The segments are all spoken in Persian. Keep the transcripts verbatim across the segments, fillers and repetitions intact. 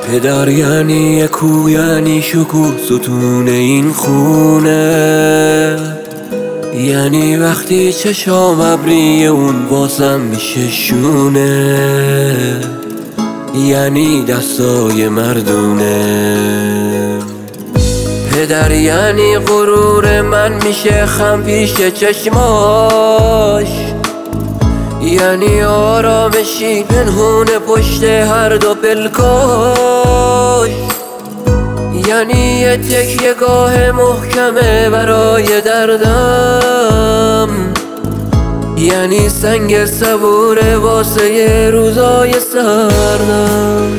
پدر یعنی کو، یعنی شکوه ستون این خونه، یعنی وقتی چشام ابری اون واسم میشه شونه، یعنی دستای مردونه. پدر یعنی غرور من میشه خم پیش چشماش، یعنی آرامشی پنهونه پشت هر دو پلکاش، یعنی یه تکیه گاه محکمه برای دردم، یعنی سنگ صبوره واسه ی روزای سردم.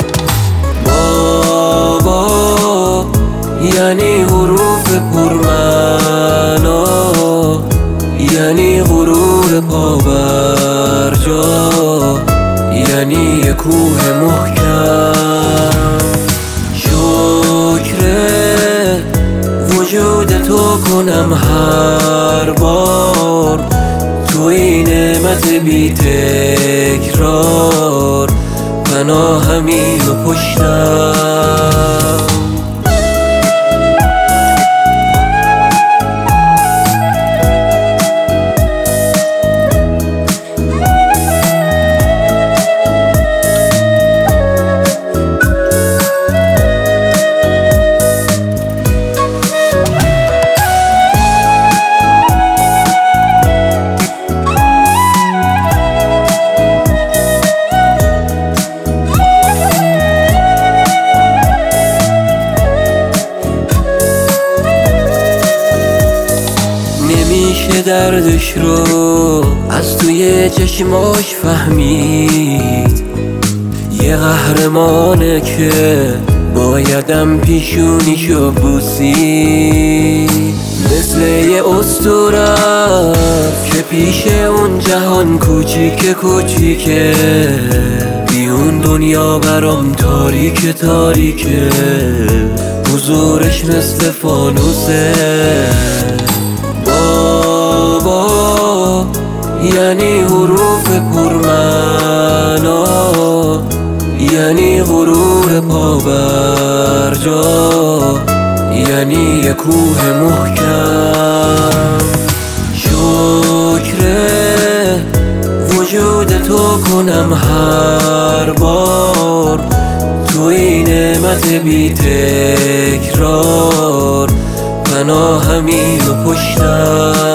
بابا یعنی حروف پرمعنا، یعنی غرور پا بر جا، یعنی یه کوه محکم. شکر وجود تو کنم هر بار، تو این نعمت بی تکرار، پناهمی و پشتم. نمیشه دردش رو از توی چشماش فهمید، یه قهرمانه که بایدم پیشونیشو بوسید، مثل یه اسطوره که پیش اون جهان کوچیک کوچیکه، بی اون دنیا برام تاریک تاریکه، حضورش مثل فانوسه. بابا یعنی حروف پرمعنا، یعنی غرور پا بر جا، یعنی یه کوه محکم. شکر وجود تو کنم هر بار، تو این نعمت بی تکرار، پناهمی و پشتم.